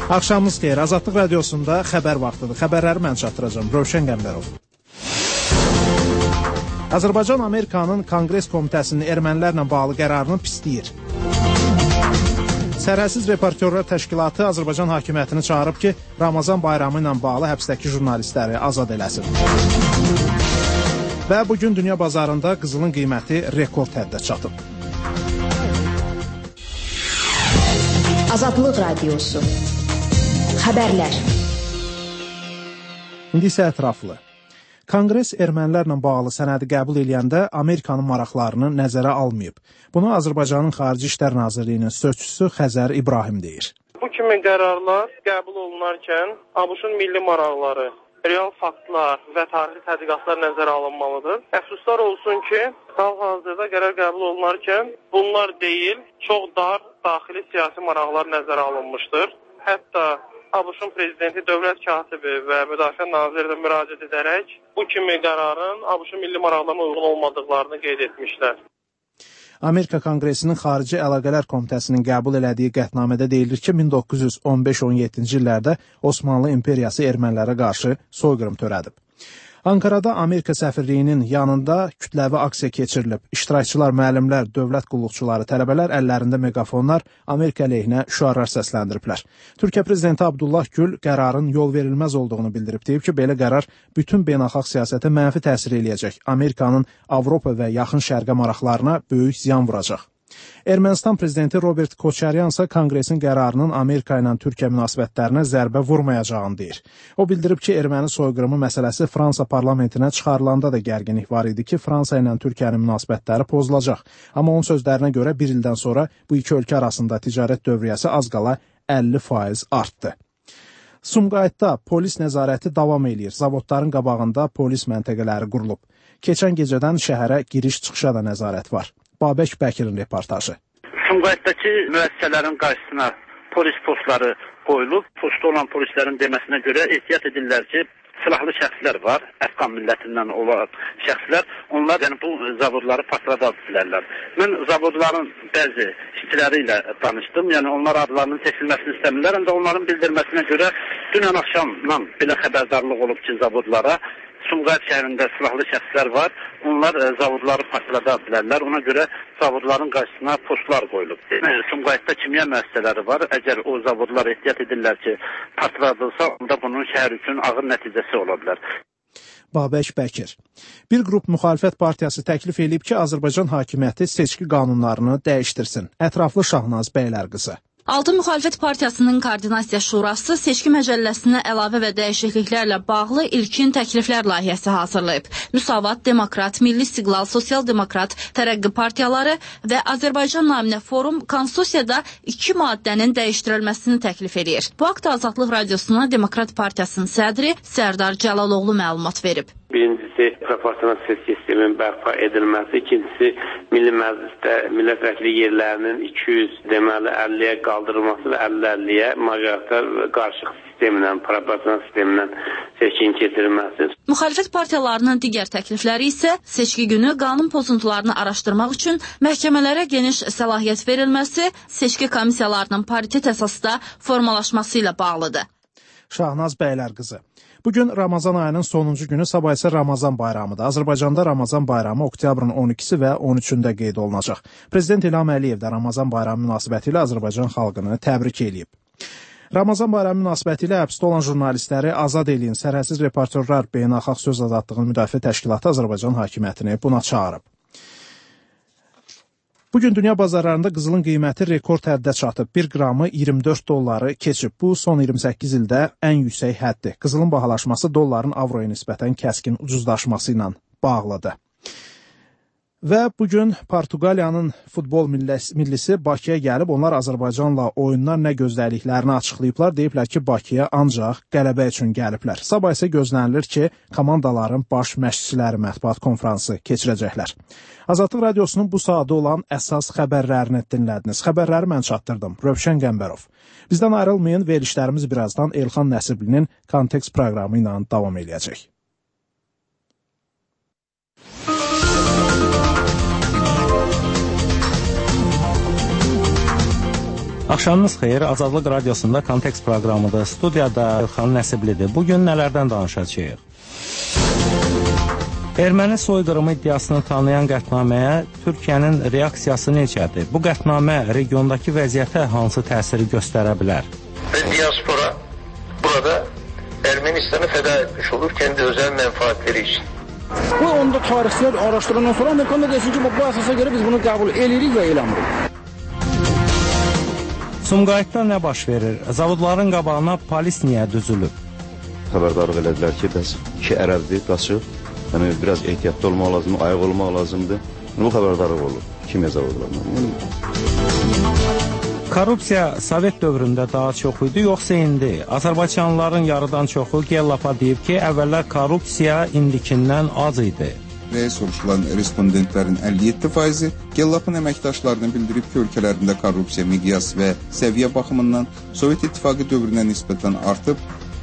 Axşamınız xeyir. Azadlıq radiosunda xəbər vaxtıdır. Xəbərləri mən çatdıracağım. Rövşən Qəmbərov. Azərbaycan Amerikanın Konqres Komitəsinin ermənilərlə bağlı qərarını pisləyir. Sərhədsiz Reportyorlar Təşkilatı Azərbaycan hakimiyyətini çağırıb ki, Ramazan bayramı ilə bağlı həbsdəki jurnalistləri azad eləsin. Və bugün dünya bazarında qızılın qiyməti rekord həddə çatıb. Azadlıq Radiosu. Xəbərlər. İndi isə ətraflı. Konqres ermənilərlə bağlı sənədi qəbul edəndə Amerikanın maraqlarını nəzərə almayıb. Bunu Azərbaycanın Xarici İşlər Nazirliyinin sözçüsü Xəzər İbrahim deyir. Bu kimi qərarlar qəbul olunarkən ABŞ-ın milli maraqları, real faktlar və tarixi tədqiqatlar nəzərə alınmalıdır. Əfsuslar olsun ki, hal-hazırda qərar qəbul olunarkən bunlar deyil, çox dar daxili siyasi maraqlar nəzərə alınmışdır. Hətta ABŞ-ın prezidenti, dövlət katibi və müdafiə naziri də müraciət edərək bu kimi qərarın ABC-ın milli maraqlarına uyğun olmadıqlarını qeyd etmişlər. Amerika Konqresinin Xarici Əlaqələr Komitəsinin qəbul elədiyi qətnamədə deyilir ki, 1915-17-ci illərdə Osmanlı İmperiyası ermənilərə qarşı soyqırım törədib. Ankarada Amerika səfirliyinin yanında kütləvi aksiya keçirilib. İştirakçılar, müəllimlər, dövlət qulluqçuları, tələbələr əllərində megafonlar Amerika əleyhinə şüarlar səsləndiriblər. Türkiyə prezidenti Abdullah Gül qərarın yol verilməz olduğunu bildirib. Deyib ki, belə qərar bütün beynəlxalq siyasətə mənfi təsir eləyəcək. Amerikanın Avropa və Yaxın Şərqə maraqlarına böyük ziyan vuracaq. Ermənistan prezidenti Robert Koçaryan isə Konqresin qərarının Amerika ilə Türkiyə münasibətlərinə zərbə vurmayacağını deyir. O bildirib ki, erməni soyqırımı məsələsi Fransa parlamentinə çıxarılanda da gərginlik var idi ki, Fransa ilə Türkiyənin münasibətləri pozulacaq. Amma onun sözlərinə görə bir ildən sonra bu iki ölkə arasında ticarət dövriyyəsi az qala 50% artdı. Sumqayıtda polis nəzarəti davam eləyir. Zavodların qabağında polis məntəqələri qurulub. Keçən gecədən şəhərə giriş-çıxışa da nəzarət var. Babək Bəkirin reportajı. Sumqayıtdakı müəssisələrin qarşısına polis postları qoyulub. Postda olan polislərin deməsinə görə ehtiyat edirlər ki, silahlı şəxslər var, Əfqan millətindən olan şəxslər. Onlar yəni bu zavodları partlada bilərlər. Mən zavodların bəzi işçiləri ilə danışdım. Yəni onlar adlarının seçilməsini istəmirlər. Həm də onların bildirməsinə görə dünən axşamdan belə xəbərdarlıq olub ki, zavodlara Sumqayıt şəhərində silahlı şəxslər var. Onlar zavodları partlada bilərlər. Ona görə zavodların qarşısına postlar qoyulub. Sumqayıtda kimya müəssisələri var. Əgər o zavodlar ehtiyat edirlər ki, partladılsa, onda bunun şəhər üçün ağır nəticəsi ola bilər. Babək Bəkir. Bir qrup müxalifət partiyası təklif edib ki, Azərbaycan hakimiyyəti seçki qanunlarını dəyişdirsin. Ətraflı Şahnaz Bəylərqızı. Altı müxalifət partiyasının koordinasiya şurası seçki məcəlləsinə əlavə və dəyişikliklərlə bağlı ilkin təkliflər layihəsi hazırlayıb. Müsavat, Demokrat, Milli İstiqlal, Sosial-Demokrat, Tərəqqi partiyaları və Azərbaycan naminə forum Konstitusiyada 2 maddənin dəyişdirilməsini təklif edir. Bu haqda Azadlıq Radiosuna Demokrat Partiyasının sədri Sərdar Cəlaloğlu məlumat verib. Birincisi, proporsional seçki sisteminin bərpa edilməsi, ikincisi, Milli Məclisdə millət vəkili yerlərinin 200 deməli 50-yə qaldırılması və 50-50-yə majoritar qarşıq sistemlə, proporsional sistemlə seçkin keçirilməsi. Müxalifət partiyalarının digər təklifləri isə seçki günü qanun pozuntularını araşdırmaq üçün məhkəmələrə geniş səlahiyyət verilməsi, seçki komissiyalarının paritet əsasda formalaşması ilə bağlıdır. Şahnaz Bəylərqızı. Bugün Ramazan ayının sonuncu günü, sabah isə Ramazan bayramıdır. Azərbaycanda Ramazan bayramı oktyabrın 12-si və 13-ündə qeyd olunacaq. Prezident İlham Əliyev də Ramazan bayramı münasibəti ilə Azərbaycan xalqını təbrik edib. Ramazan bayramı münasibəti ilə həbsdə olan jurnalistləri azad eləyin. Sərhədsiz Reportyorlar Beynəlxalq Söz Azadlığının Müdafiə Təşkilatı Azərbaycan hakimiyyətini buna çağırıb. Bugün dünya bazarlarında qızılın qiyməti rekord həddə çatıb. 1 qramı 24 dolları keçib. Bu, son 28 ildə ən yüksək həddir. Qızılın bahalaşması dolların avroya nisbətən kəskin ucuzlaşması ilə bağlıdır. Və bugün Portuqaliyanın futbol millisi Bakıya gəlib, onlar Azərbaycanla oyunlar nə gözlədiklərini açıqlayıblar. Deyiblər ki, Bakıya ancaq qələbə üçün gəliblər. Sabah isə gözlənilir ki, komandaların baş məşqçiləri mətbuat konfransı keçirəcəklər. Azadlıq Radiosunun bu saatda olan əsas xəbərlərini dinlədiniz. Xəbərləri mən çatdırdım. Rövşən Qəmbərov. Bizdən ayrılmayın, verilişlərimiz birazdan Elxan Nəsiblinin Kontekst proqramı ilə davam edəcək. Axşamınız xeyir, Azadlıq Radiosunda Kontekst proqramıdır. Studiyada Elxan Nəsiblidir. Bugün nələrdən danışacağıq? Erməni soyqırımı iddiasını tanıyan qətnaməyə Türkiyənin reaksiyası necədir? Bu qətnamə regiondakı vəziyyətə hansı təsiri göstərə bilər? Ve diaspora burada Ermenistan'ı feda etmiş olur kendi özel menfaatleri için. Bu onda tarihçiler araştırandan sonra Amerikan da desin ki bu əsasa göre biz bunu qəbul edirik və eləmirik. Sumqayıtda nə baş verir? Zavodların qabağına polis niyə düzülüb? Xəbərdarlıq elədilər ki, bəs iki ərəbdir, qaçıb. Yəni, biraz ehtiyatlı olmaq lazımdır, ayıq olmaq lazımdır. Bu xəbərdarlıq olur. Kimya zavodlarından. Korrupsiya Sovet dövründə daha çox idi, yoxsa indi? Azərbaycanlıların yarıdan çoxu Gellapa deyib ki, əvvəllər korrupsiya indikindən az idi. Və soruşulan respondentlərin 57%-i Gellap'ın əməkdaşlarını bildirib ki, ölkələrində korrupsiya miqyas və səviyyə baxımından Sovet İttifaqı dövrünə nisbətən artıb.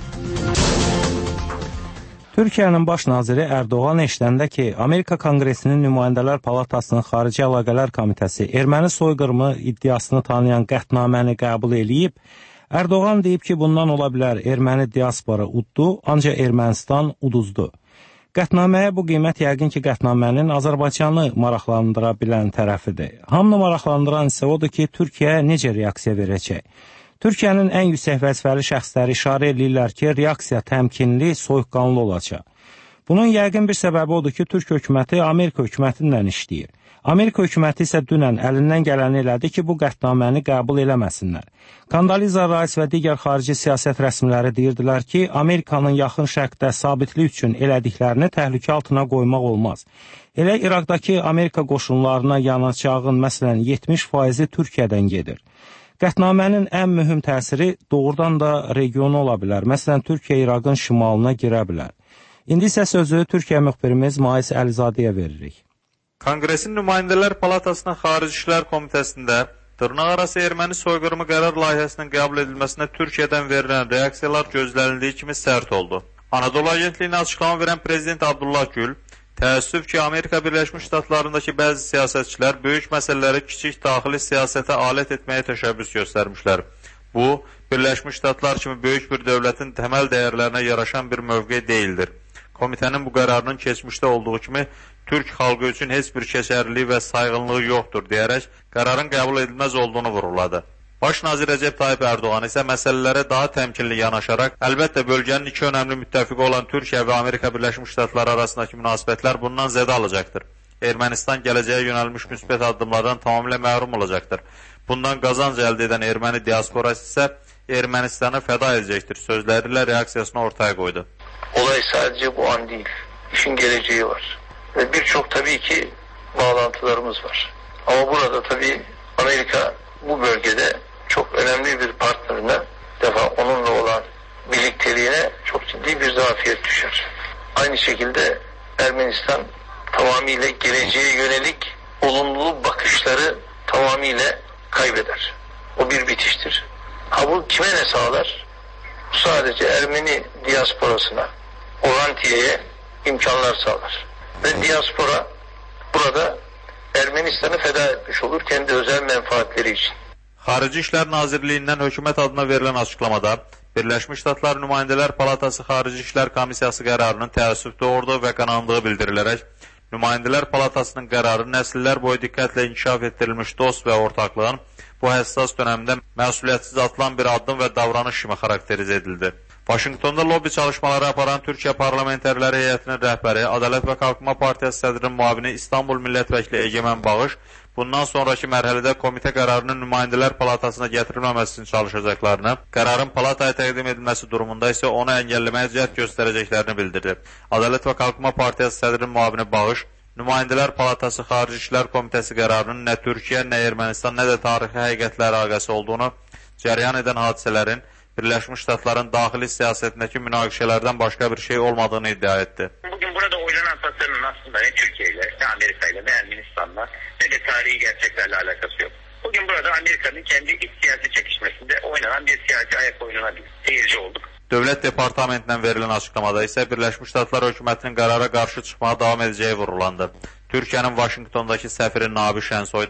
Türkiyənin baş naziri Erdoğan eşidəndə ki, Amerika Konqresinin Nümayəndələr Palatasının Xarici Əlaqələr Komitəsi erməni soyqırımı iddiasını tanıyan qətnaməni qəbul eləyib, Erdoğan deyib ki, bundan ola bilər erməni diaspora uddu, ancaq Ermənistan uduzdu. Qətnaməyə bu qiymət yəqin ki, qətnamənin Azərbaycanı maraqlandıra bilən tərəfidir. Hamını maraqlandıran isə odur ki, Türkiyə necə reaksiya verəcək? Türkiyənin ən yüksək vəzifəli şəxsləri işarə edirlər ki, reaksiya təmkinli, soyuqqanlı olacaq. Bunun yəqin bir səbəbi odur ki, Türk hökuməti Amerika hökumətinlə işləyir. Amerika hökuməti isə dünən əlindən gələni elədi ki, bu qətnaməni qəbul eləməsinlər. Kondoliza Rice və digər xarici siyasət rəsmiləri deyirdilər ki, Amerikanın yaxın şərqdə sabitlik üçün elədiklərini təhlükə altına qoymaq olmaz. Elə İraqdakı Amerika qoşunlarına yanacağın məsələn 70%-i Türkiyədən gedir. Qətnamənin ən mühüm təsiri doğrudan da regionu ola bilər. Məsələn, Türkiyə İraqın şimalına girə bilər. İndi isə sözü Türkiyə müxbirimiz Mais Əlizadəyə veririk. Konqresin Nümayəndələr Palatasının Xarici İşlər Komitəsində dırnaqarası erməni soyqırımı qərar layihəsinin qəbul edilməsinə Türkiyədən verilən reaksiyalar gözlənildiyi kimi sərt oldu. Anadolu Agentliyinə açıqlama verən Prezident Abdullah Gül, təəssüf ki, Amerika Birləşmiş Ştatlarındakı bəzi siyasətçilər böyük məsələləri kiçik daxili siyasətə alət etməyə təşəbbüs göstərmişlər. Bu, Birləşmiş Ştatlar kimi böyük bir dövlətin təməl dəyərlərinə yaraşan bir mövqe deyildir. Komitənin bu qərarının keçmişdə olduğu kimi Türk xalqı üçün heç bir keçərliliyi və sayğınlığı yoxdur deyərək qərarın qəbul edilməz olduğunu vurğuladı. Baş nazir Rəcəb Tayyip Erdoğan isə məsələlərə daha təmkinli yanaşaraq, əlbəttə bölgənin iki önəmli müttəfiqi olan Türkiyə və Amerika Birləşmiş Ştatları arasındakı münasibətlər bundan zədə alacaqdır. Ermənistan gələcəyə yönəlmiş müsbət addımlardan tamamilə məhrum olacaqdır. Bundan qazanc əldə edən erməni diasporası isə Ermənistanı fəda edəcəkdir sözləri ilə reaksiyasını ortaya qoydu. Olay sadece bu an değil, işin geleceği var. Ve birçok tabii ki bağlantılarımız var. Ama burada tabii Amerika bu bölgede çok önemli bir partnerine, defa onunla olan birlikteliğine çok ciddi bir zafiyet düşer. Aynı şekilde Ermenistan tamamıyla geleceğe yönelik olumlu bakışları tamamıyla kaybeder. O bir bitiştir. Ha bu kime ne sağlar? Bu sadece Ermeni diasporasına, orantiyeye imkanlar sağlar. Ve diaspora burada Ermenistan'ı feda etmiş olur kendi özel menfaatleri için. Xarici İşlər Nazirliyindən hökumət adına verilən açıqlamada Birləşmiş Ştatlar Nümayəndələr Palatası Xarici İşlər Komissiyası qərarının təəssüf doğurduğu və qanandığı bildirilərək, Nümayəndələr Palatasının qərarı nəsillər boyu diqqətlə inkişaf etdirilmiş dost və ortaqlığın bu həssas dönəmdə məsuliyyətsiz atılan bir addım və davranış kimi xarakterizə edildi. Vaşinqtonda lobbi çalışmaları aparan Türkiyə Parlamenterləri Heyətinin rəhbəri, Ədalət və Qalxınma Partiyası sədrinin müavini İstanbul Millət Vəkili Egemen Bağış, bundan sonraki mərhələdə komitə qərarının Nümayəndələr Palatasına gətirilməməsi üçün çalışacaqlarını, qərarın palataya təqdim edilməsi durumunda isə onu əngəlləməyə cəhd göstərəcəklərini bildirdi. Ədalət və Qalxınma Partiyası sədrinin müavini Bağış, Nümayəndələr Palatası Xarici İşlər Komitəsi qərarının nə Türkiyə, nə Ermənistan, nə də tarixi həqiqətlə əlaqəsi olduğunu, cəryan edən hadisələrin Birləşmiş Ştatların daxili siyasətindəki münaqişələrdən başqa bir şey olmadığını iddia etdi. Bugün burada oynanan tasarının aslında ne Türkiye ile, ne Amerika ile, ne Ermenistan'la, ne de tarihi gerçeklerle alakası yok. Bugün burada Amerika'nın kendi iç siyasi çekişmesinde oynanan bir siyasi ayak oyununa bir seyirci olduk. Dövlət Departamentindən verilən açıqlamada isə Birləşmiş Ştatlar hökumətinin qərara qarşı çıxmağa davam edəcəyi vurğulandı. Türkiyənin Vaşinqtondakı səfiri Nabi Şənsoy da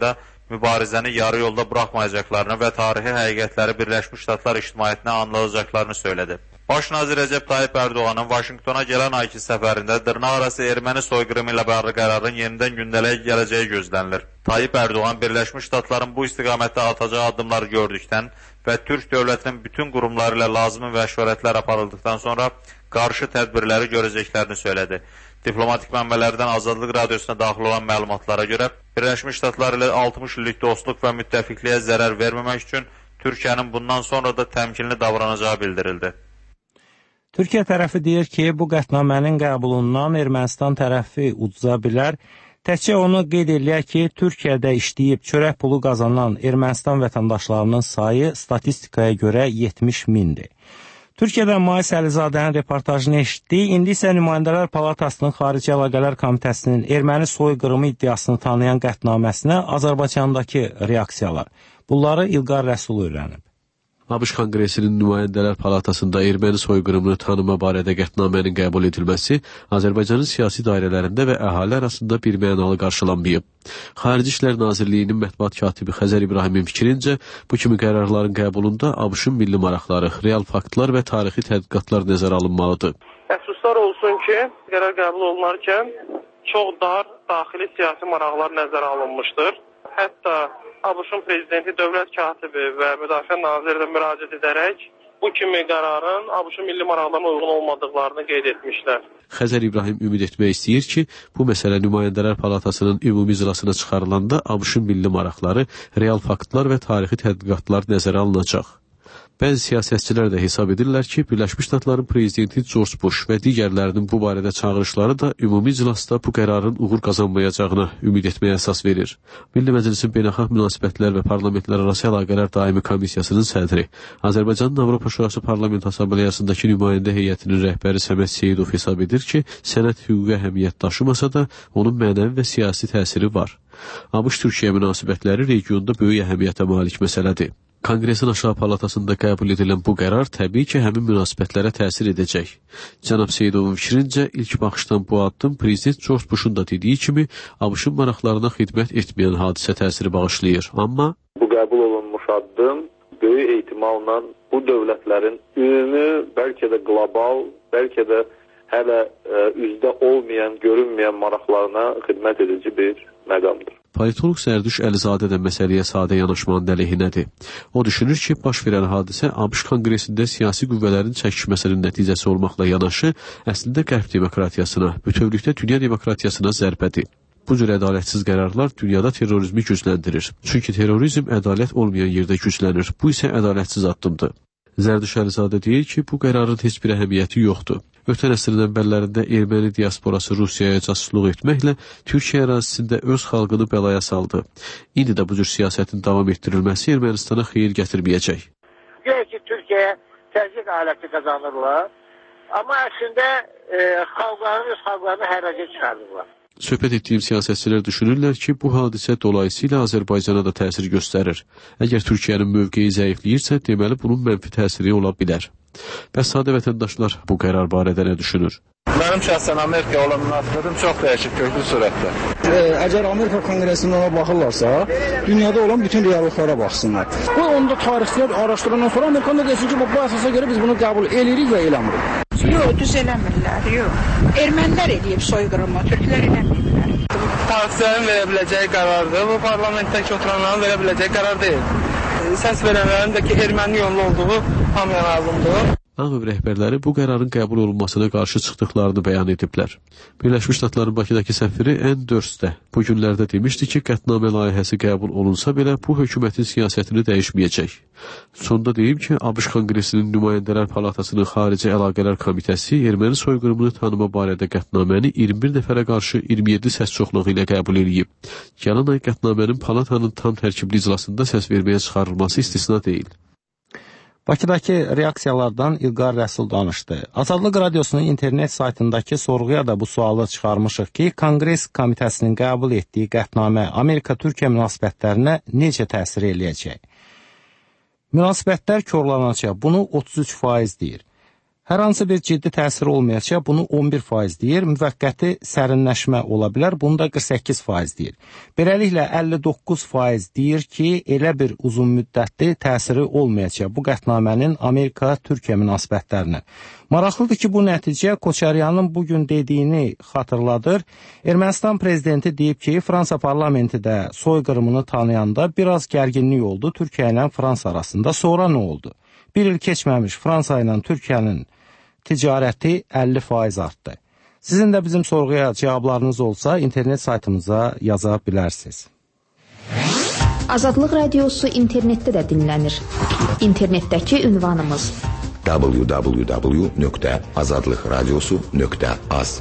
mübarizəni yarı yolda buraxmayacaqlarını və tarixi həqiqətləri Birləşmiş Ştatlar ictimaiyyətinə anladacaqlarını söyledi. Baş nazir Recep Tayyip Erdoğan'ın Vaşinqtona gələn ayki səfərində dırnaqarası erməni soyqırımı ilə bağlı qərarın yenidən gündəliyə gələcəyi gözlənilir. Tayyip Erdoğan Birləşmiş Ştatların bu istiqamətdə atacağı addımları gördükdən və Türk dövlətinin bütün qurumları ilə lazımi məşvərətlər aparıldıqdan sonra qarşı tədbirləri görəcəklərini söyledi. Diplomatik mənbələrdən Azadlıq Radiosuna daxil olan məlumatlara görə Birləşmiş Ştatlar ilə 60 illik dostluq və müttəfiqliyə zərər verməmək üçün Türkiyənin bundan sonra da təmkinli davranacağı bildirildi. Türkiyə tərəfi deyir ki, bu qətnamənin qəbulundan Ermənistan tərəfi uduza bilər. Təkcə onu qeyd eləyək ki, Türkiyədə işləyib çörək pulu qazanan Ermənistan vətəndaşlarının sayı statistikaya görə 70 mindir. Türkiyədən Mais Əlizadənin reportajını eşitdik. İndi isə Nümayəndələr Palatasının Xarici Əlaqələr Komitəsinin erməni soyqırımı iddiasını tanıyan qətnaməsinə Azərbaycandakı reaksiyalar. Bunları İlqar Rəsul öyrənib. ABŞ Konqresinin Nümayəndələr Palatasında erməni soyqırımını tanıma barədə qətnamənin qəbul edilməsi Azərbaycanın siyasi dairələrində və əhali arasında bir mənalı qarşılanmayıb. Xarici İşlər Nazirliyinin mətbuat katibi Xəzər İbrahimin fikrincə, bu kimi qərarların qəbulunda ABŞ-ın milli maraqları, real faktlar və tarixi tədqiqatlar nəzərə alınmalıdır. Əfsuslar olsun ki, qərar qəbul olunarkən çox dar daxili siyasi maraqlar nəzərə alınmışdır. Hətta ABŞ-ın prezidenti, dövlət katibi və müdafiə naziri də müraciət edərək bu kimi qərarın ABŞ-ın milli maraqlarına uyğun olmadıqlarını qeyd etmişlər. Xəzər İbrahim ümid etmək istəyir ki, bu məsələ Nümayəndələr Palatasının ümumi iclasına çıxarılanda ABŞ-ın milli maraqları, real faktlar və tarixi tədqiqatlar nəzərə alınacaq. Bəzi siyasətçilər də hesab edirlər ki, Birləşmiş Ştatların prezidenti George Bush və digərlərinin bu barədə çağırışları da ümumi iclasda bu qərarın uğur qazanmayacağına ümid etməyə əsas verir. Milli Məclisin Beynəlxalq Münasibətlər və Parlamentlərarası Əlaqələr Daimi Komissiyasının sədri, Azərbaycanın Avropa Şurası Parlament Assambleyasındakı nümayəndə heyətinin rəhbəri Səməd Seyidov hesab edir ki, sənəd hüquqi əhəmiyyət daşımasa da, onun mənəvi və siyasi təsiri var. ABŞ-Türkiyə münasibətləri regionda böyük əhəmiyyətə malik məsələdir. Konqresin aşağı palatasında qəbul edilən bu qərar təbii ki, həmin münasibətlərə təsir edəcək. Cənab Seyidovun fikrincə, ilk baxışdan bu addım Prezident George Bush'un da dediyi kimi ABŞ-ın maraqlarına xidmət etməyən hadisə təsiri bağışlayır. Amma bu qəbul olunmuş addım böyük ehtimalla bu dövlətlərin ümumi, bəlkə də qlobal, bəlkə də hələ üzdə olmayan, görünməyən maraqlarına xidmət edici bir məqamdır. Politolog Zərdüş Əlizadə də məsələyə sadə yanaşmanın əleyhinədir. O düşünür ki, baş verən hadisə ABŞ Konqresində siyasi qüvvələrin çəkişməsinin nəticəsi olmaqla yanaşı, əslində qərb demokratiyasına, bütövlükdə dünya demokratiyasına zərbədir. Bu cür ədalətsiz qərarlar dünyada terrorizmi gücləndirir. Çünki terrorizm ədalət olmayan yerdə güclənir. Bu isə ədalətsiz addımdır. Zərdüş Əlizadə deyir ki, bu qərarın heç bir əhəmiyyəti yoxdur. Ötən əsrin əvvəllərində erməni diasporası Rusiyaya casusluq etməklə Türkiyə ərazisində öz xalqını bəlaya saldı. İndi də bu cür siyasətin davam etdirilməsi Ermənistana xeyir gətirməyəcək. Deyək ki, Türkiyəyə təzyiq aləti qazanırlar, amma əslində öz xalqlarını hərracə çıxarırlar. Söhbət etdiyim siyasətçilər düşünürlər ki, bu hadisə dolayısıyla Azərbaycana da təsir göstərir. Əgər Türkiyənin mövqeyi zəifləyirsə, deməli bunun mənfi təsiri ola bilər. Bəs sadə vətəndaşlar bu qərar barədə nə düşünür? Mənim şəxsən Amerika olan münasibətim çox dəyişik, köklü sürətdə. Əgər Amerika Konqresinin ona baxırlarsa, dünyada olan bütün reallıqlara baxsınlar. Bu onda tarixçilər araşdırandan sonra Amerikanda desin ki, bu əsasa görə biz bunu qəbul edirik və eləmirik. Yox, düz eləmirlər, yox. Ermənilər eləyib soyqırımı, türklər eləmirlər. Tarixçilərin verə biləcəyi qərardır, bu parlamentdəki oturanların verə biləcəyi qərar deyil. Səs verənlərin də ki, erməni yollu olduğu hamıya lazımdır. Ağ Ev rəhbərləri bu qərarın qəbul olunmasına qarşı çıxdıqlarını bəyan ediblər. Birləşmiş Ştatların Bakıdakı səfiri Ann Durst də bu günlərdə demişdi ki, qətnamə layihəsi qəbul olunsa belə bu hökumətin siyasətini dəyişməyəcək. Sonda deyim ki, ABŞ Konqresinin Nümayəndələr Palatasının Xarici Əlaqələr Komitəsi erməni soyqırımını tanıma barədə qətnaməni 21 nəfərə qarşı 27 səs çoxluğu ilə qəbul edib. Gələn ay qətnamənin palatanın tam tərkibli iclasında səs verməyə çıxarılması istisna deyil. Bakıdakı reaksiyalardan İlqar Rəsul danışdı. Azadlıq Radiosunun internet saytındakı sorğuya da bu sualı çıxarmışıq ki, Konqres Komitəsinin qəbul etdiyi qətnamə Amerika-Türkiyə münasibətlərinə necə təsir eləyəcək? Münasibətlər korlanacaq, bunu 33% deyir. Hər hansı bir ciddi təsiri olmayacaq, bunu 11% deyir, müvəqqəti sərinləşmə ola bilər, bunu da 48% deyir. Beləliklə 59% deyir ki, elə bir uzun müddətli təsiri olmayacaq bu qətnamənin Amerika-Türkiyə münasibətlərinə. Maraqlıdır ki, bu nəticə Koçaryanın bugün dediyini xatırladır. Ermənistan prezidenti deyib ki, Fransa parlamenti də soyqırımını tanıyanda biraz gərginlik oldu Türkiyə ilə Fransa arasında. Sonra nə oldu? Bir il keçməmiş Fransa ilə Türkiyənin ticarəti 50% artdı. Sizin də bizim sorğuya cavablarınız olsa internet saytımıza yaza bilərsiniz. Azadlıq Radiosu internetdə də dinlənir. İnternetdəki ünvanımız www.azadlıqradiosu.az.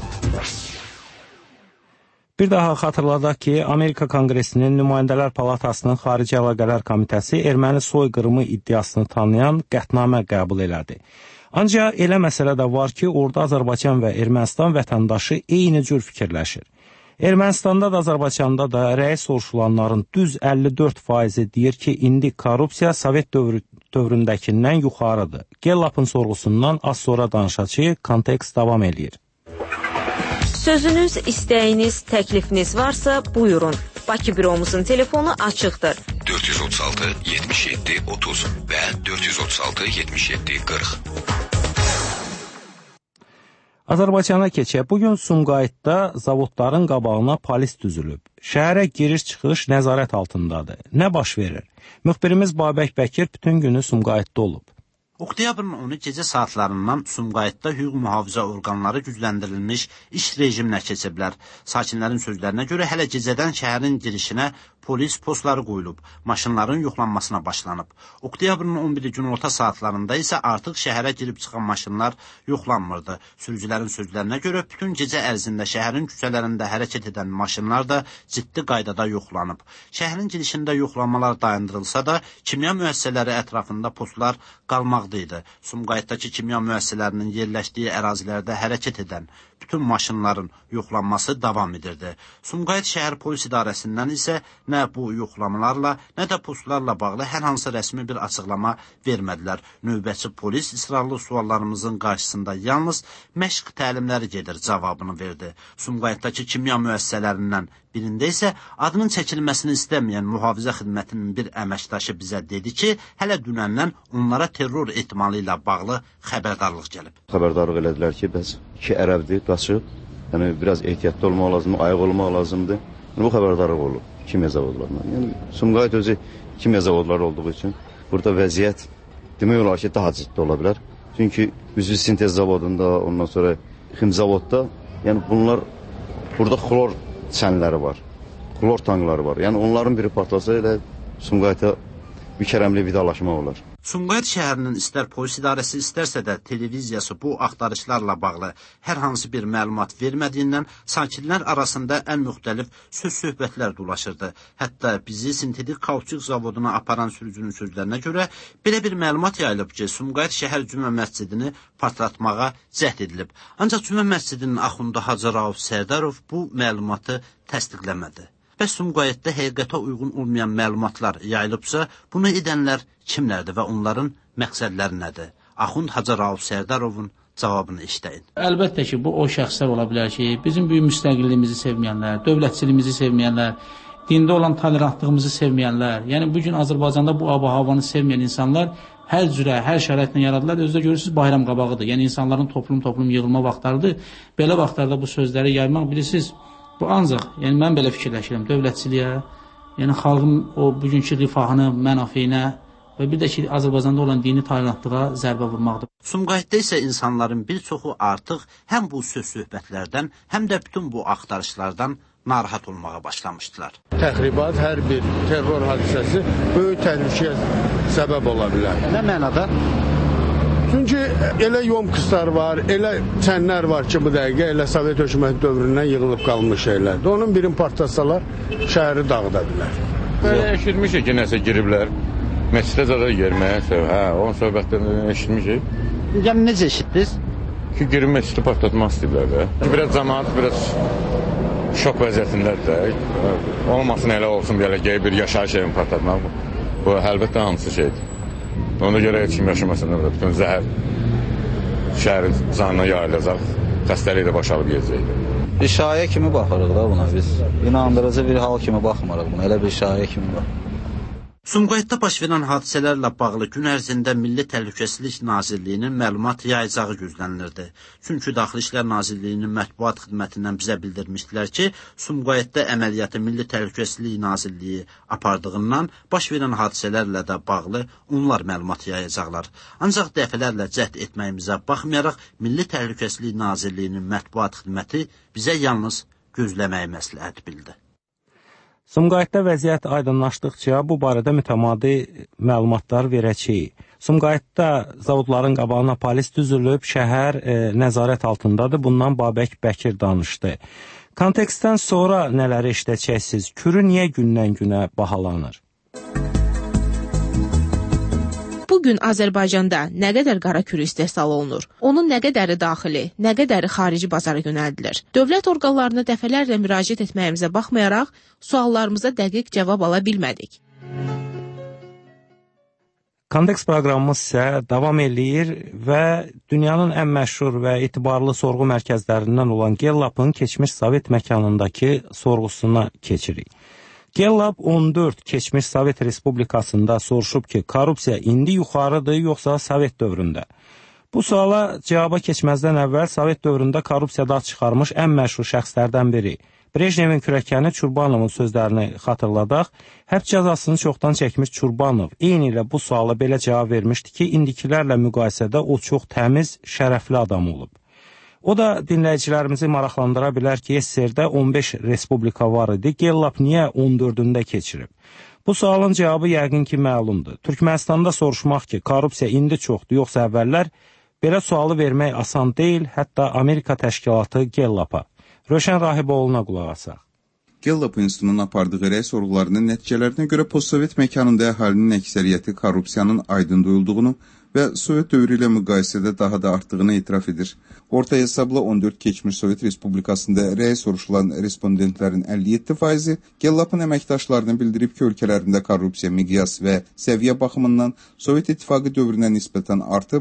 Bir daha xatırladaq ki, Amerika Konqresinin Nümayəndələr Palatasının Xarici Əlaqələr Komitəsi erməni soyqırımı iddiasını tanıyan qətnamə qəbul elədi. Ancaq elə məsələ də var ki, orada Azərbaycan və Ermənistan vətəndaşı eyni cür fikirləşir. Ermənistanda da, Azərbaycanda da rəy soruşulanların düz 54% deyir ki, indi korrupsiya Sovet dövründəkindən yuxarıdır. Gellap'ın sorğusundan az sonra danışacağıq, kontekst davam eləyir. Sözünüz, istəyiniz, təklifiniz varsa buyurun. Bakı büromuzun telefonu açıqdır. 436 77 30 və 436 77 40. Azərbaycana keçək. Bugün Sumqayıtda zavodların qabağına polis düzülüb. Şəhərə giriş-çıxış nəzarət altındadır. Nə baş verir? Müxbirimiz Babək Bəkir bütün günü Sumqayıtda olub. Oktyabrın 10-u gecə saatlarından Sumqayıtda hüquq mühafizə orqanları gücləndirilmiş iş rejiminə keçiblər. Sakinlərin sözlərinə görə hələ gecədən şəhərin girişinə polis postları qoyulub, maşınların yoxlanmasına başlanıb. Oktyabrın 11-i günorta saatlarında isə artıq şəhərə girib çıxan maşınlar yoxlanmırdı. Sürücülərin sözlərinə görə bütün gecə ərzində şəhərin küçələrində hərəkət edən maşınlar da ciddi qaydada yoxlanıb. Şəhərin girişində yoxlanmalar dayandırılsa da, kimya müəssisələri ətrafında postlar qalmaqdaydı. Sumqayıtdakı kimya müəssisələrinin yerləşdiyi ərazilərdə hərəkət edən bütün maşınların yoxlanması davam edirdi. Sumqayıt şəhər polis idarəsindən isə nə bu yoxlamalarla, nə də postlarla bağlı hər hansı rəsmi bir açıqlama vermədilər. Növbəçi polis israrlı suallarımızın qarşısında yalnız məşq təlimləri gedir cavabını verdi. Sumqayıtdakı kimya müəssisələrindən birində isə adının çəkilməsini istəməyən mühafizə xidmətinin bir əməkdaşı bizə dedi ki, hələ dünəndən onlara terror ehtimalı ilə bağlı xəbərdarlıq gəlib. Xəbərdarlıq elədilər ki, bəs iki ərəbdir, qaçıb, yəni biraz ehtiyatlı olmaq lazımdır, ayıq olmaq lazımdır. Bu xəbərdarlıq olub kimya zavodlarından. Yəni Sumqayıt özü kimya zavodları olduğu üçün burada vəziyyət demək olar ki, daha ciddi ola bilər. Çünki üzvü sintez zavodunda, ondan sonra ximzavodda, yəni bunlar burada xlor çənləri var, xlor tankları var. Yəni onların biri patlasa elə Sumqayıta bir kərəmli vidalaşma olar. Sumqayıt şəhərinin istər polis idarəsi, istərsə də televiziyası bu axtarışlarla bağlı hər hansı bir məlumat vermədiyindən sakinlər arasında ən müxtəlif söz-söhbətlər dolaşırdı. Hətta bizi sintetik kauçuk zavoduna aparan sürücünün sözlərinə görə belə bir məlumat yayılıb ki, Sumqayıt şəhər cümə məscidini partlatmağa cəhd edilib. Ancaq cümə məscidinin axundu Hacı Rauf Sərdarov bu məlumatı təsdiqləmədi. Bəs Sumqayıtda həqiqətə uyğun olmayan məlumatlar yayılıbsa, bunu edənlər kimlərdir və onların məqsədləri nədir? Axund Hacı Rauf Sərdarovun cavabını işləyin. Əlbəttə ki, bu o şəxslər ola bilər ki, bizim böyük müstəqilliyimizi sevməyənlər, dövlətçiliyimizi sevməyənlər, dində olan tolerantlığımızı sevməyənlər, yəni bugün Azərbaycanda bu ab-havanı sevməyən insanlar hər cürə, hər şəraitlə yaradılar. Özdə görürsünüz, bayram qabağıdır. Yəni insanların toplum yığılma vaxtlarıdır. Belə vaxtlarda bu sözləri yaymaq bilirsiniz. Bu ancaq, yəni mən belə fikirləşirəm, dövlətçiliyə, yəni xalqın o bugünkü rifahını, mənafeyinə və bir də ki, Azərbaycanda olan dini tolerantlığa zərbə vurmaqdır. Sumqayıtda isə insanların bir çoxu artıq həm bu söz-söhbətlərdən, həm də bütün bu axtarışlardan narahat olmağa başlamışdılar. Təxribat, hər bir terror hadisəsi böyük təhlükəyə səbəb ola bilər. Nə mənada? Çünki elə yomkıslar var, elə çənlər var ki, bu dəqiqə elə Sovet hökuməti dövründən yığılıb qalmış şeylərdir. Onun birini partlasalar, şəhəri dağıda bilər. Eşitmişik ki, nəsə giriblər. Məscidə zada yerməyə, onun söhbətlərindən eşitmişik. Yəni, necə eşitdiniz? Ki, girib məscidə partlatmaq istəyirlər də. Biraz cəmaat, biraz şok vəziyyətindədir. Olmasın elə olsun, belə gəlib bir yaşayış evini partlatmaq. Bu, əlbəttə hamısı şeydir. Ona görə heç kim yaşamasın, bütün zəhər şəhərin canına yayılacaq, xəstəlik də başalıb gedəcək. Bir şayə kimi baxırıq da buna biz. İnandırıcı bir hal kimi baxmırıq buna, elə bir şayə kimi baxırıq. Sumqayıtda baş verən hadisələrlə bağlı gün ərzində Milli Təhlükəsizlik Nazirliyinin məlumat yayacağı gözlənilirdi. Çünki Daxili İşlər Nazirliyinin mətbuat xidmətindən bizə bildirmişdilər ki, Sumqayıtda əməliyyatı Milli Təhlükəsizlik Nazirliyi apardığından baş verən hadisələrlə də bağlı onlar məlumat yayacaqlar. Ancaq dəfələrlə cəhd etməyimizə baxmayaraq, Milli Təhlükəsizlik Nazirliyinin mətbuat xidməti bizə yalnız gözləməyi məsləhət bildi. Sumqayıtda vəziyyət aydınlaşdıqca bu barədə mütəmadi məlumatlar verəcəyik. Sumqayıtda zavodların qabağına polis düzülüb, şəhər nəzarət altındadır. Bundan Babək Bəkir danışdı. Kontekstdən sonra nələri eşidəcəksiniz? Kürü niyə gündən-günə bahalanır? Bugün Azərbaycanda nə qədər qara kürü istehsal olunur? Onun nə qədəri daxili, nə qədəri xarici bazara yönəldilir? Dövlət orqanlarına dəfələrlə müraciət etməyimizə baxmayaraq, suallarımıza dəqiq cavab ala bilmədik. Kontekst proqramımız isə davam eləyir və dünyanın ən məşhur və etibarlı sorğu mərkəzlərindən olan Gellap'ın keçmiş Sovet məkanındakı sorğusuna keçirik. Gellap 14 keçmiş Sovet Respublikasında soruşub ki, korrupsiya indi yuxarıdır, yoxsa Sovet dövründə? Bu suala cavaba keçməzdən əvvəl Sovet dövründə korrupsiyada çıxarmış ən məşhur şəxslərdən biri, Brejnevin kürəkəni Çurbanovun sözlərini xatırladaq. Həbs cəzasını çoxdan çəkmiş Çurbanov eyni ilə bu suala belə cavab vermişdi ki, indikilərlə müqayisədə o çox təmiz, şərəfli adam olub. O da dinləyicilərimizi maraqlandıra bilər ki, SSR-də 15 respublika var idi, Gellap niyə 14-ündə keçirib? Bu sualın cavabı yəqin ki, məlumdur. Türkmənistanda soruşmaq ki, korrupsiya indi çoxdur, yoxsa əvvəllər, belə sualı vermək asan deyil, hətta Amerika təşkilatı Gellapa. Röşən Rahiboğlu'na qulaq asaq. Gellap İnstitutunun apardığı rəy sorğularının nəticələrinə görə postsovet məkanında əhalinin əksəriyyəti korrupsiyanın aydın duyulduğunu və Sovet dövrü ilə müqayisədə daha da artdığını etiraf edir. Orta hesabla 14 keçmiş Sovet Respublikasında rəy soruşulan respondentlərin 57%, Gellap'ın əməkdaşlarını bildirib ki, ölkələrində korrupsiya miqyas və səviyyə baxımından Sovet İttifaqı dövrünə nisbətən artıb,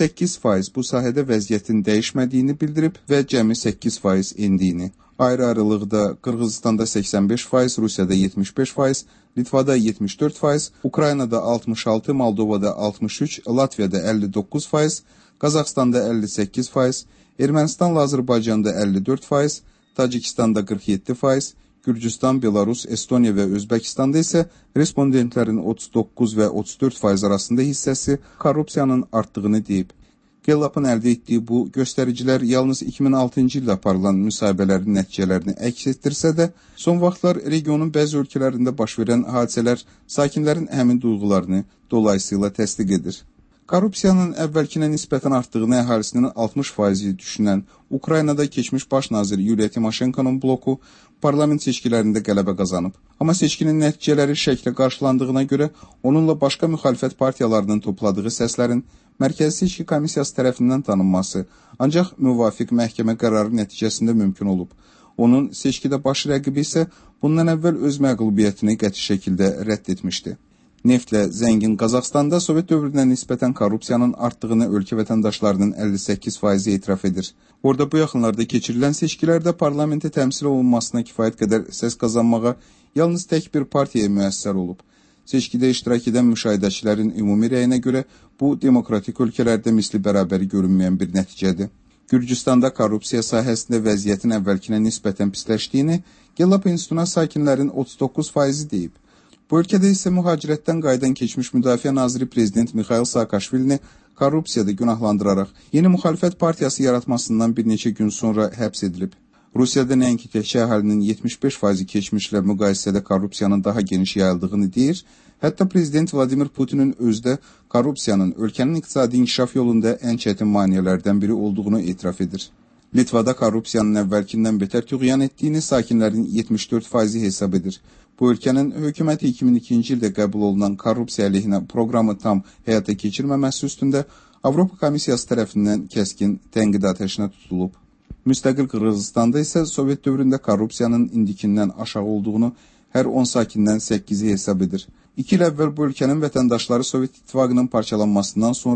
18% bu sahədə vəziyyətin dəyişmədiyini bildirib və cəmi 8% endiyini. Ayrı-ayrılıqda Qırğızstanda 85%, Rusiyada 75%, Litvada 74%, Ukraynada 66%, Moldovada 63%, Latviyada 59%, Qazaxstanda 58%, Ermənistanla Azərbaycanda 54%, Tacikistanda 47%, Gürcüstan, Belarus, Estoniya və Özbəkistanda isə respondentlərin 39 və 34% arasında hissəsi korrupsiyanın artdığını deyib. Gellap'ın əldə etdiyi bu göstəricilər yalnız 2006-cı ildə aparılan müsahibələrin nəticələrini əks etdirsə də, son vaxtlar regionun bəzi ölkələrində baş verən hadisələr sakinlərin həmin duyğularını dolayısıyla təsdiq edir. Korrupsiyanın əvvəlkinə nisbətən artdığını əhalisinin 60%-i düşünən Ukraynada keçmiş baş naziri Yuliya Timoşenkonun bloku parlament seçkilərində qələbə qazanıb. Amma seçkinin nəticələri şəklə qarşılandığına görə onunla başqa müxalifət partiyalarının topladığı səslərin Mərkəzi Seçki Komissiyası tərəfindən tanınması ancaq müvafiq məhkəmə qərarı nəticəsində mümkün olub. Onun seçkidə baş rəqibi isə bundan əvvəl öz məğlubiyyətini qəti şəkildə rədd etmişdi. Neftlə zəngin Qazaxstanda Sovet dövrünə nisbətən korrupsiyanın artdığını ölkə vətəndaşlarının 58%-i etiraf edir. Orada bu yaxınlarda keçirilən seçkilərdə parlamentə təmsil olunmasına kifayət qədər səs qazanmağa yalnız tək bir partiyaya müəssər olub. Seçkidə iştirak edən müşahidəçilərin ümumi rəyinə görə bu, demokratik ölkələrdə misli bərabəri görünməyən bir nəticədir. Gürcüstanda korrupsiya sahəsində vəziyyətin əvvəlkinə nisbətən pisləşdiyini Gellap İnstitutuna sakinlərin 39%-i deyib. Bu ölkədə isə mühacirətdən qayıdan keçmiş Müdafiə Naziri Prezident Mixail Saakashvilini korrupsiyada günahlandıraraq yeni müxalifət partiyası yaratmasından bir neçə gün sonra həbs edilib. Rusiyada nəinki təkcə əhalinin 75%-i keçmişlə müqayisədə korrupsiyanın daha geniş yayıldığını deyir, hətta Prezident Vladimir Putinin özdə korrupsiyanın ölkənin iqtisadi inkişaf yolunda ən çətin maneələrdən biri olduğunu etiraf edir. Litvada korrupsiyanın əvvəlkindən betər tüğyan etdiyini sakinlərin 74%-i hesab edir. Bu ölkənin hökuməti 2002-ci ildə qəbul olunan korrupsiya əleyhinə proqramı tam həyata keçirməməsi üstündə Avropa Komissiyası tərəfindən kəskin tənqid atəşinə tutulub. Müstəqil Qırğızstanda isə Sovet dövründə korrupsiyanın indikindən aşağı olduğunu hər 10 sakindən 8-i hesab edir. 2 il əvvəl bu ölkənin vətəndaşları Sovet İttifaqının parçalanmasından sonra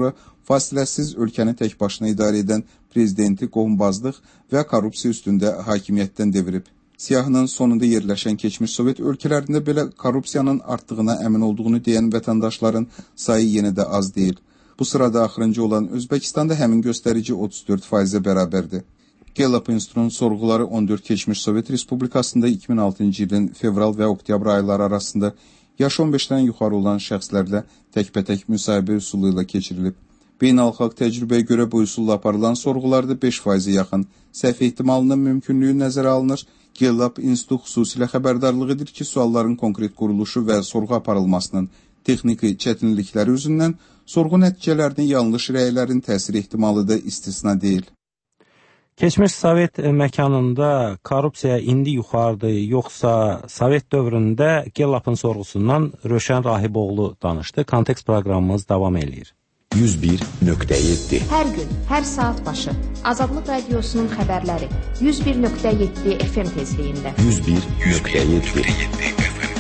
fasiləsiz ölkəni tək başına idarə edən prezidenti qohumbazlıq və korrupsiya üstündə hakimiyyətdən devirib. Siyahının sonunda yerləşən keçmiş Sovet ölkələrində belə korrupsiyanın artdığına əmin olduğunu deyən vətəndaşların sayı yenə də az deyil. Bu sırada axırıncı olan Özbəkistanda həmin göstərici 34%-ə bərabərdir. Gallup Institutunun sorğuları 14 keçmiş Sovet Respublikasında 2006-cı ilin fevral və oktyabr ayları arasında yaşı 15-dən yuxarı olan şəxslərlə təkbətək müsahibə üsulu ilə keçirilib. Beynəlxalq təcrübəyə görə bu üsulla aparılan sorğularda 5%-ə yaxın səhv ehtimalının mümkünlüyü nəzərə alınır. Gallup İnstitutu xüsusilə xəbərdarlıq edir ki, sualların konkret quruluşu və sorğu aparılmasının texniki çətinlikləri üzündən sorğu nəticələrinin yanlış rəylərin təsir ehtimalı da istisna deyil. Keçmiş Sovet məkanında korrupsiya indi yuxarıdır, yoxsa Sovet dövründə Gallup'ın sorğusundan Röşən Rahiboğlu danışdı. Kontekst proqramımız davam edir. 101.7 Hər gün, hər saat başı Azadlıq Radiosunun xəbərləri 101.7 FM tezliyində 101.7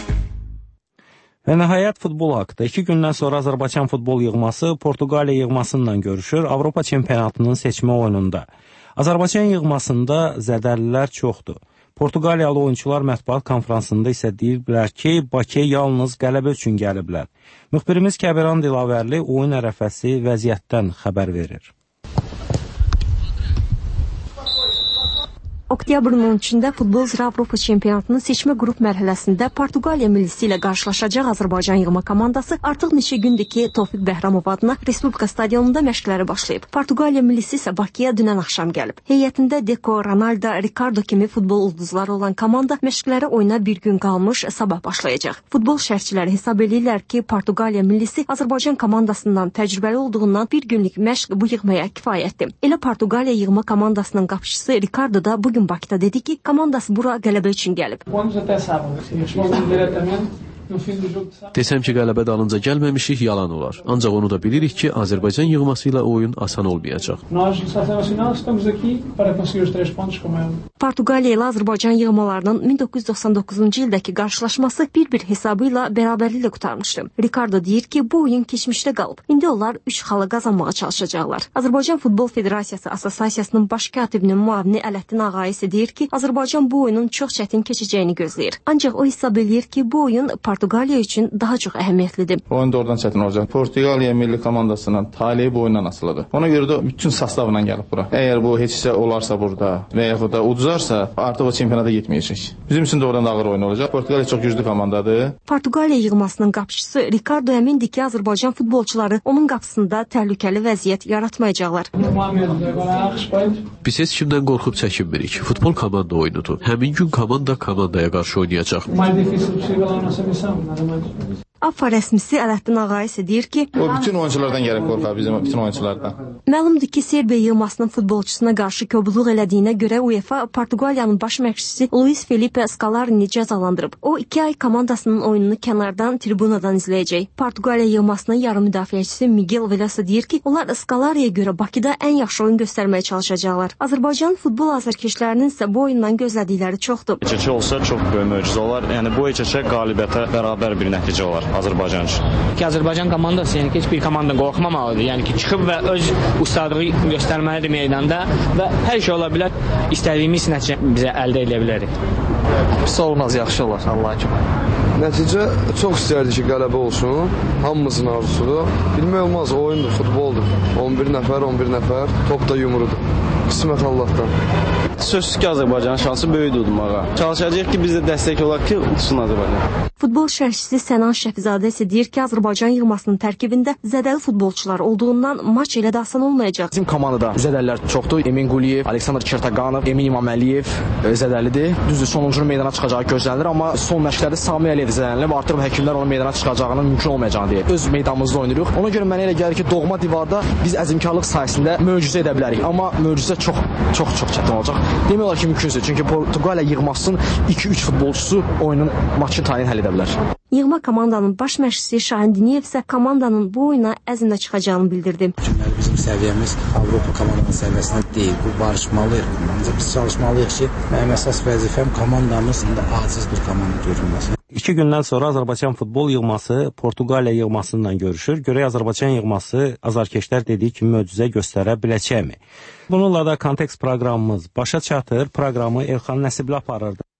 Və nəhayət futbol haqda 2 gündən sonra Azərbaycan futbol yığması Portuqaliya yığmasından görüşür Avropa çempionatının seçmə oyununda. Azərbaycan yığmasında zədəlilər çoxdur. Portuqaliyalı oyunçular mətbuat konfransında isə deyirlər ki, Bakıya yalnız qələbə üçün gəliblər. Müxbirimiz Kəbiran Dilavərli oyun ərəfəsi vəziyyətdən xəbər verir. Oktyabrın 13-də futbol üzrə Avropa çempionatının seçmə qrup mərhələsində Portuqaliya millisi ilə qarşılaşacaq Azərbaycan yığma komandası artıq neçə gündür ki, Tofiq Bəhramov adına Respublika stadionunda məşqləri başlayıb. Portuqaliya millisi isə Bakıya dünən axşam gəlib. Heyətində Deco, Ronaldo, Ricardo kimi futbol ulduzları olan komanda məşqlərə oyuna bir gün qalmış sabah başlayacaq. Futbol şərhçiləri hesab edirlər ki, Portuqaliya millisi Azərbaycan komandasından təcrübəli olduğundan bir günlük məşq bu yığmaya kifayətdir. Elə Portuqaliya yığma komandasının qapıçısı Ricardo da bugün Bakıda dedi ki, komandası bura qələbə üçün gəlib. Desəm ki, qələbə dalınca gəlməmişik, yalan olar. Ancaq onu da bilirik ki, Azərbaycan yığması ilə oyun asan olmayacaq. Portuqaliya ilə Azərbaycan yığmalarının 1999-cu ildəki qarşılaşması bir hesabı ilə bərabərliklə qurtarmışdı. Ricardo deyir ki, bu oyun keçmişdə qalıb. İndi onlar 3 xalı qazanmağa çalışacaqlar. Azərbaycan Futbol Federasiyası Assosiasiyasının baş katibinin müavini Ələddin Ağay isə deyir ki, Azərbaycan bu oyunun çox çətin keçəcəyini gözləyir. Ancaq o hesab edir ki, bu oyun Portuqaliya üçün daha çox əhəmiyyətlidir. Oyun doğrudan çətin olacaq. Portuqaliya milli komandasının taleyi bu oyundan asılıdır. Ona görə də bütün sastavla gəlib bura. Əgər bu heç olarsa burada və yaxud da uduzarsa, artıq o çempionata getməyəcək. Bizim üçün doğrudan ağır oyun olacaq. Portuqaliya çox güclü komandadır. Portuqaliya yığmasının qapıçısı Ricardo əmindir ki, Azərbaycan futbolçuları onun qapısında təhlükəli vəziyyət yaratmayacaqlar. Biz heç kimdən qorxub çəkinmirik. Futbol komanda oyunudur. Həmin gün komanda komandaya qarşı oynayacaq. AFFA rəsmisi Ələddin Ağay isə deyir ki, o bütün oyunculardan gəlib qorxar, bizim bütün oyunculardan. Məlumdur ki, Serbiya yığmasının futbolçusuna qarşı kobudluq elədiyinə görə UEFA Portuqaliyanın baş məşqçisi Luis Felipe Scalarini cəzalandırıb. O 2 ay komandasının oyununu kənardan, tribunadan izləyəcək. Portuqaliya yığmasının yarım müdafiəçisi Miguel Velosa deyir ki, onlar Scalariyə görə Bakıda ən yaxşı oyun göstərməyə çalışacaqlar. Azərbaycan futbol azarkeşlərinin isə bu oyundan gözlədikləri çoxdur. Heç olsa çox böyük möcüzə olar. Yəni bu heç qalibiyyətə bərabər bir nəticə olar Azərbaycan üçün. Ki Azərbaycan komandası, yəni heç bir komanda qorxmamalıdır. Yəni ki çıxıb və öz ustadığı göstərməlidir meydanda və hər şey ola bilər. İstədiyimiz nəticə bizə əldə edə bilərik. Pis olmaz, yaxşı olar Allah kimi. Nəticə çox istərdik ki, qələbə olsun. Hamımızın arzusudur. Bilmək olmaz, oyundur, futboldur. 11 nəfər, top da yumrudur. Qismət Allahdan. Sözsüz ki, Azərbaycanın şansı böyükdür udmağa. Çalışacaq ki, biz də dəstək olaq ki, udsun Azərbaycan. Futbol şərhçisi Sənan Şəfizadə isə deyir ki, Azərbaycan yığmasının tərkibində zədəli futbolçular olduğundan maç elə də asan olmayacaq. Bizim komandada zədəlilər çoxdur. Emin Quliyev, Aleksandr Çertaqanov, Emin İmaməliyev zədəlidir. Düzdür, sonuncunun meydana çıxacağı gözlənilir, amma son məşqlərdə Sami Əliyev zədələnib. Artıq həkimlər onun meydana çıxacağının mümkün olmayacağını deyir. Öz meydanımızda oynayırıq. Ona görə mənə elə gəlir ki, doğma divarda biz əzmkarlıq sayəsində möcüzə edə bilərik. Amma möcüzə çox çətin olacaq. Demək olar ki, mümkünsüz. Çünki Portuqaliya yığmasının 2-3 futbolçusu oyunun maçın tayini həll edə bilər. Yığma komandanın baş məşqçisi Şahin Diniyev isə komandanın bu oyuna əzmlə çıxacağını bildirdi. Bizim səviyyəmiz Avropa komandanın səviyyəsində deyil. Bu barışmalıyıq. Biz çalışmalıyıq ki, mənim əsas vəzifəm komandamız aciz bir komanda görünməsin. 2 gündən sonra Azərbaycan futbol yığması Portuqaliya yığmasından görüşür. Görək Azərbaycan yığması azarkeşlər dediyi kimi möcüzə göstərə biləcəkmi? Bununla da kontekst proqramımız başa çatır. Proqramı Elxan Nəsibli aparırdı.